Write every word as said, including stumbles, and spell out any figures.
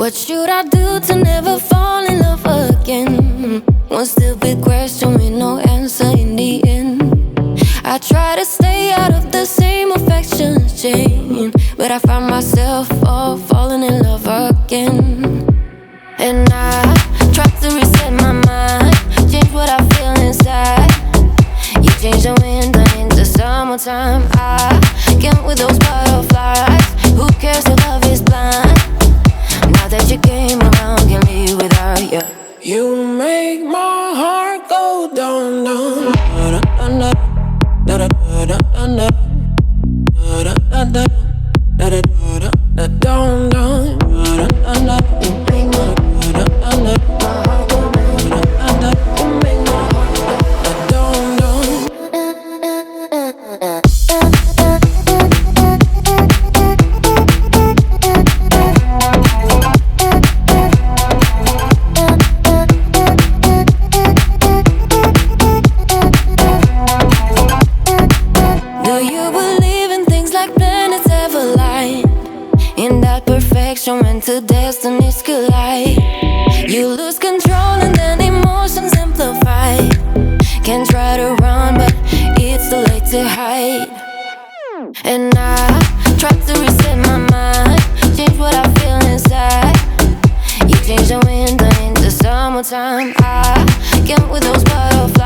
What should I do to never fall in love again? One stupid question with no answer in the end. I try to stay out of the same affection chain, but I find myself all falling in love again. And I try to reset my mind, change what I feel inside. You change the winter into summertime. I can't with those butterflies. Who cares if love is blind? Now that you came around, can't live without you. You make my heart go down, down. Da da da da da da da da da da da da da down, down. Da da da da. You make my heart go down, down. You make my heart go down, down. Do you believe in things like planets have aligned? In that perfection when two destinies collide, you lose control and then emotions amplify. Can't try to run but it's too late to hide. And I try to reset my mind, change what I feel inside. You change the winter into summertime. I can't with those butterflies.